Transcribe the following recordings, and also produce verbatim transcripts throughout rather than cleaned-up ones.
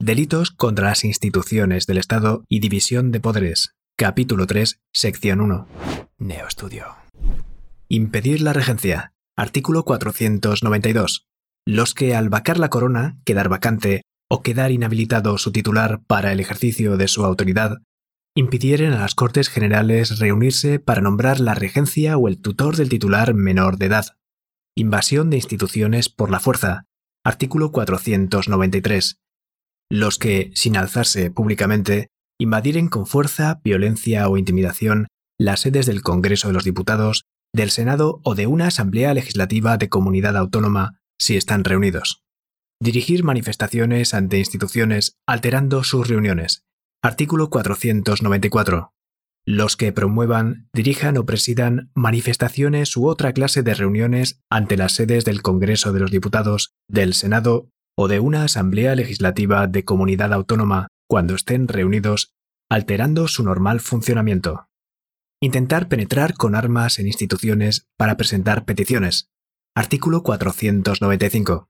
Delitos contra las instituciones del Estado y división de poderes. Capítulo tres, sección uno. Neoestudio. Impedir la regencia. Artículo cuatrocientos noventa y dos. Los que al vacar la corona, quedar vacante o quedar inhabilitado su titular para el ejercicio de su autoridad, impidieren a las Cortes Generales reunirse para nombrar la regencia o el tutor del titular menor de edad. Invasión de instituciones por la fuerza. Artículo cuatrocientos noventa y tres. Los que, sin alzarse públicamente, invadieren con fuerza, violencia o intimidación las sedes del Congreso de los Diputados, del Senado o de una Asamblea Legislativa de Comunidad Autónoma, si están reunidos. Dirigir manifestaciones ante instituciones alterando sus reuniones. Artículo cuatrocientos noventa y cuatro. Los que promuevan, dirijan o presidan manifestaciones u otra clase de reuniones ante las sedes del Congreso de los Diputados, del Senado o de una Asamblea Legislativa de Comunidad Autónoma cuando estén reunidos, alterando su normal funcionamiento. Intentar penetrar con armas en instituciones para presentar peticiones. Artículo cuatrocientos noventa y cinco.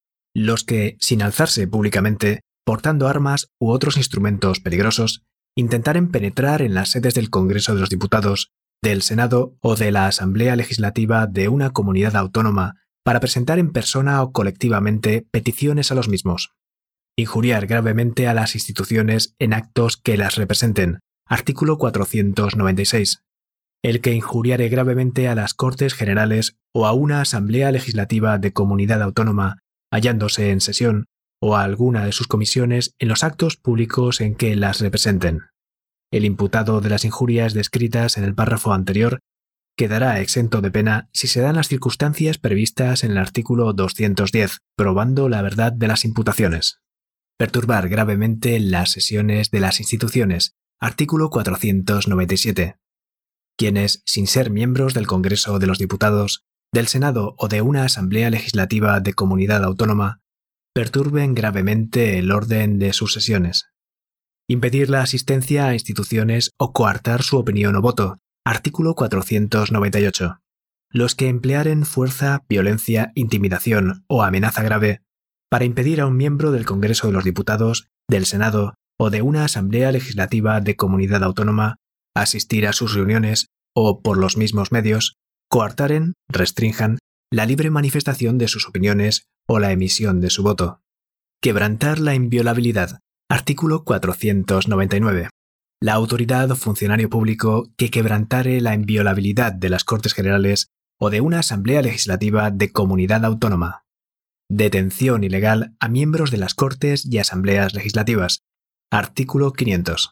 Los que, sin alzarse públicamente, portando armas u otros instrumentos peligrosos, intentaren penetrar en las sedes del Congreso de los Diputados, del Senado o de la Asamblea Legislativa de una comunidad autónoma para presentar en persona o colectivamente peticiones a los mismos. Injuriar gravemente a las instituciones en actos que las representen. Artículo cuatrocientos noventa y seis. El que injuriare gravemente a las Cortes Generales o a una Asamblea Legislativa de comunidad autónoma, hallándose en sesión, o a alguna de sus comisiones en los actos públicos en que las representen. El imputado de las injurias descritas en el párrafo anterior quedará exento de pena si se dan las circunstancias previstas en el artículo doscientos diez, probando la verdad de las imputaciones. Perturbar gravemente las sesiones de las instituciones. Artículo cuatrocientos noventa y siete. Quienes, sin ser miembros del Congreso de los Diputados, del Senado o de una Asamblea Legislativa de Comunidad Autónoma, perturben gravemente el orden de sus sesiones. Impedir la asistencia a instituciones o coartar su opinión o voto. Artículo cuatrocientos noventa y ocho. Los que emplearen fuerza, violencia, intimidación o amenaza grave para impedir a un miembro del Congreso de los Diputados, del Senado o de una Asamblea Legislativa de Comunidad Autónoma asistir a sus reuniones o, por los mismos medios, coartaren, restrinjan la libre manifestación de sus opiniones o la emisión de su voto. Quebrantar la inviolabilidad. Artículo cuatrocientos noventa y nueve. La autoridad o funcionario público que quebrantare la inviolabilidad de las Cortes Generales o de una Asamblea Legislativa de Comunidad Autónoma. Detención ilegal a miembros de las Cortes y Asambleas Legislativas. Artículo quinientos.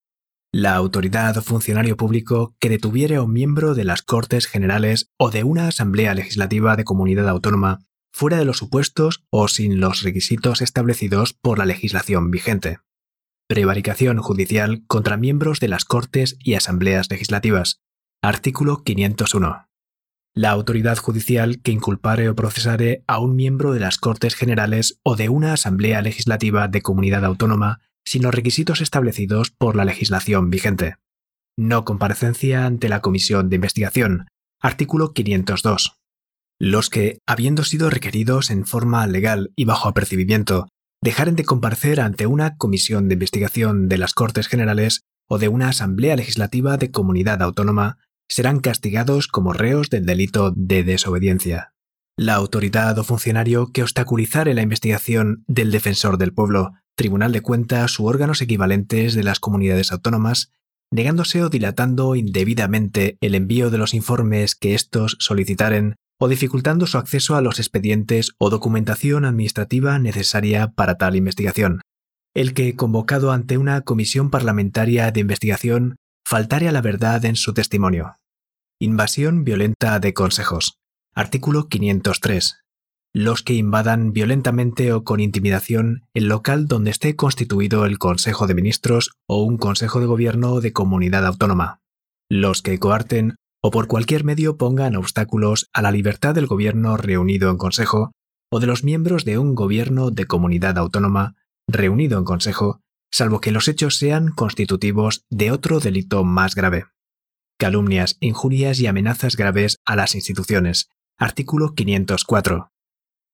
La autoridad o funcionario público que detuviere a un miembro de las Cortes Generales o de una Asamblea Legislativa de Comunidad Autónoma fuera de los supuestos o sin los requisitos establecidos por la legislación vigente. Prevaricación judicial contra miembros de las Cortes y Asambleas Legislativas. Artículo quinientos uno. La autoridad judicial que inculpare o procesare a un miembro de las Cortes Generales o de una Asamblea Legislativa de Comunidad Autónoma sin los requisitos establecidos por la legislación vigente. No comparecencia ante la Comisión de Investigación. Artículo quinientos dos. Los que, habiendo sido requeridos en forma legal y bajo apercibimiento, dejaren de comparecer ante una comisión de investigación de las Cortes Generales o de una Asamblea Legislativa de Comunidad Autónoma, serán castigados como reos del delito de desobediencia. La autoridad o funcionario que obstaculizare la investigación del Defensor del Pueblo, Tribunal de Cuentas u órganos equivalentes de las comunidades autónomas, negándose o dilatando indebidamente el envío de los informes que éstos solicitaren o dificultando su acceso a los expedientes o documentación administrativa necesaria para tal investigación. El que, convocado ante una comisión parlamentaria de investigación, faltare a la verdad en su testimonio. Invasión violenta de consejos. Artículo quinientos tres. Los que invadan violentamente o con intimidación el local donde esté constituido el Consejo de Ministros o un Consejo de Gobierno de comunidad autónoma. Los que coarten o por cualquier medio pongan obstáculos a la libertad del gobierno reunido en consejo o de los miembros de un gobierno de comunidad autónoma reunido en consejo, salvo que los hechos sean constitutivos de otro delito más grave. Calumnias, injurias y amenazas graves a las instituciones. Artículo quinientos cuatro.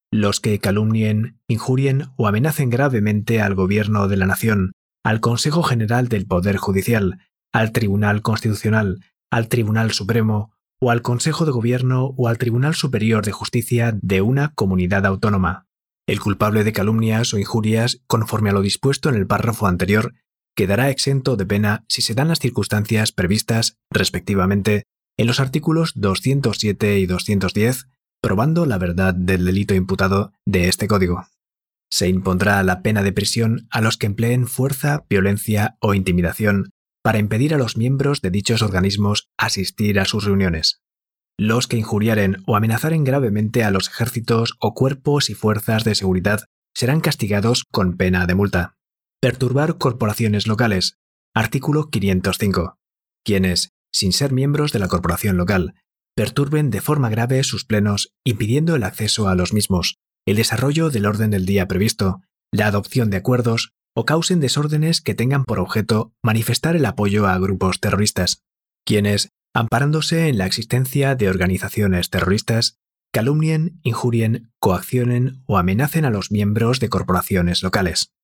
los que calumnien, injurien o amenacen gravemente al Gobierno de la Nación, al Consejo General del Poder Judicial, al Tribunal Constitucional, al Tribunal Supremo o al Consejo de Gobierno o al Tribunal Superior de Justicia de una comunidad autónoma. El culpable de calumnias o injurias, conforme a lo dispuesto en el párrafo anterior, quedará exento de pena si se dan las circunstancias previstas, respectivamente, en los artículos doscientos siete y doscientos diez, probando la verdad del delito imputado de este código. Se impondrá la pena de prisión a los que empleen fuerza, violencia o intimidación para impedir a los miembros de dichos organismos asistir a sus reuniones. Los que injuriaren o amenazaren gravemente a los ejércitos o cuerpos y fuerzas de seguridad serán castigados con pena de multa. Perturbar corporaciones locales. Artículo quinientos cinco. Quienes, sin ser miembros de la corporación local, perturben de forma grave sus plenos, impidiendo el acceso a los mismos, el desarrollo del orden del día previsto, la adopción de acuerdos o causen desórdenes que tengan por objeto manifestar el apoyo a grupos terroristas. Quienes, amparándose en la existencia de organizaciones terroristas, calumnien, injurien, coaccionen o amenacen a los miembros de corporaciones locales.